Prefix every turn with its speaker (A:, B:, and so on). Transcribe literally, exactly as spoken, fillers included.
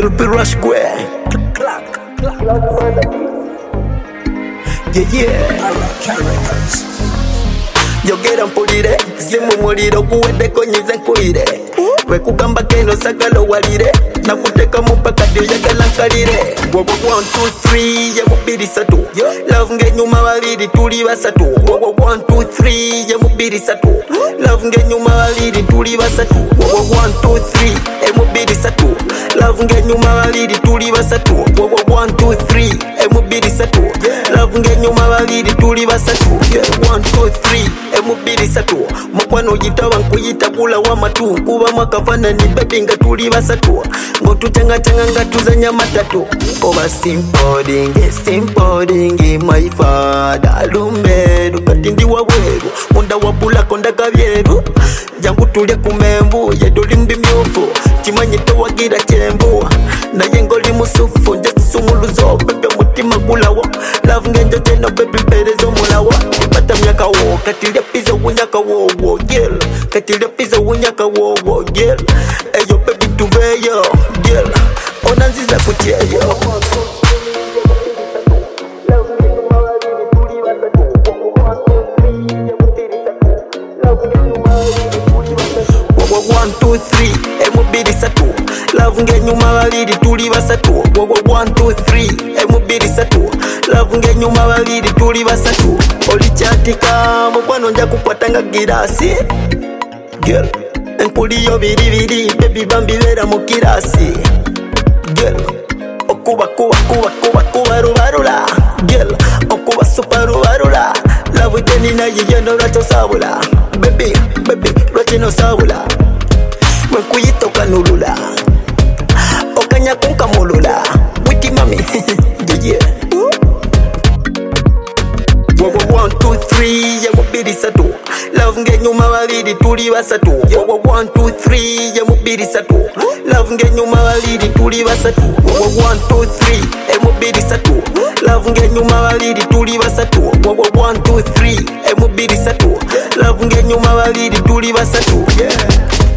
A: Girl be rush square. Yeah, yeah. Yogera mpulire simu muliro kuwedde konyize nkuire wekugamba keno sagalo walire nakuteka mupaka dyoyagala nkalire wowo one two three ye mubiri satu love ngenyuma babiri tuli basatu wowo one two three ye mubiri satu love ngenyuma babiri tuli basatu wowo one two three e mubiri satu love ngenyuma babiri tuli basatu wowo one two three e mubiri satu love ngenyuma babiri tuli basatu one two three e mubiri satu mukwano yitaba nkuyita kula wa matu kuba makafanani baby nga tuli basatu ngotuchanga changa nga tuzanya matatu oba simple dingi simple dingi my father lumberu kati ndi wabweru munda wabula konda kabyeru jangu tulye kumembu yedoli mbi myofu chimanyi towagira chembu naye ngoli musufu njesumuluzo bebe mutima gulawo love ngenjo cheno baby perezo mulawo ipata myaka wo katilya pizza wunyaka wo wo girl katilya pizza wunyaka wo wo girl eyo baby tuveyo girl ona nziza kucheyo one two three e mubiri satu love ngenyuma babiri tuli basatu wowo one two three e mubiri satu love ngenyuma babiri tuli basatu olichatika mukwano nja kukwatanga girasi girl enkuliyo biri biri baby bambi bera mu kirasi girl okuba kuba kuba kuba kuba rubarula girl okuba super rubarula love teni na yiyendo racho sabula baby baby rachino sabula Mwenkuita ukanulula okanya kunkamulula wiki mami yeah yeah wowo one two three ye mubiri satu love ngenyuma babiri tuli basatu wowo one two three ye mubiri satu love ngenyuma babiri tuli basatu wowo one two three e mubiri satu love ngenyuma babiri tuli basatu wowo one two three e mubiri satu love ngenyuma babiri tuli basatu yeah